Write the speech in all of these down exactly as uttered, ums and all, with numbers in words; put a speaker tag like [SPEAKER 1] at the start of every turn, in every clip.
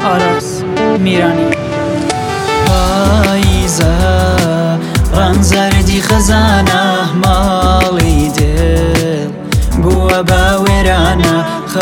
[SPEAKER 1] ئاراس میرانی.
[SPEAKER 2] پاییزە ڕەنزەردی خەزانە ماڵی دڵ بووە بە وێرانە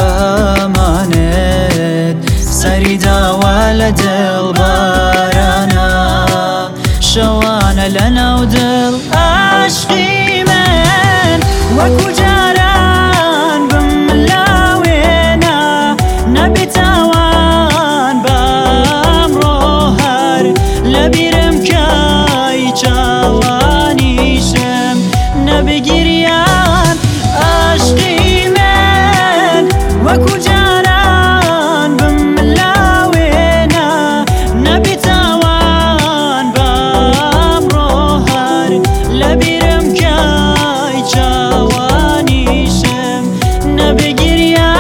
[SPEAKER 2] خەمانت سەری داوا لە دڵ بارانە شەوانە لە ناو دڵ عاشقی من وەکو جاران بملاوێنە نەبی تاوان بەمڕۆ هەر لەبیرم کای چاوانیشم نەبی گیریان عاشقی من وەکو جاران بملاوێنە نەبی تاوان بەمڕۆ هەر لەبیرم کای چاوانیشم نەبی گیریان.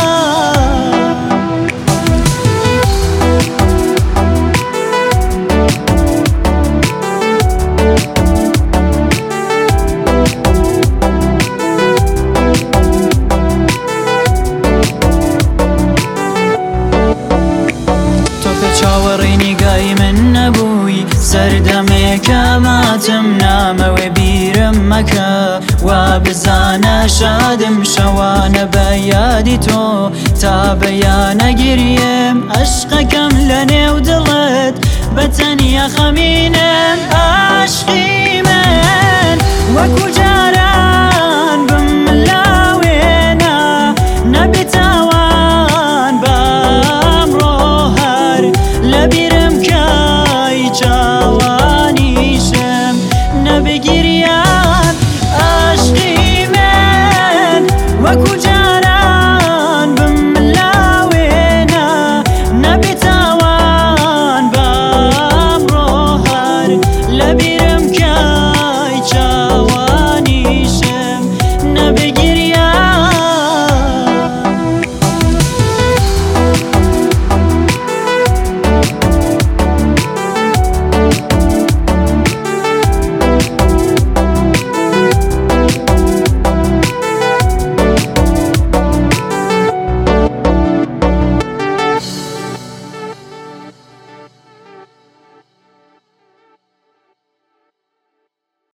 [SPEAKER 2] چاوەڕێنی گای من نەبووی سەردەمێکە ماتم نامەوێ بیرم مەکە وا بزانە شادم شەوانە بە یادی تۆ تا بەیانە گیریم عەشقەکەم لە نێو دڵت بە تەنیا خەمینم عاشقی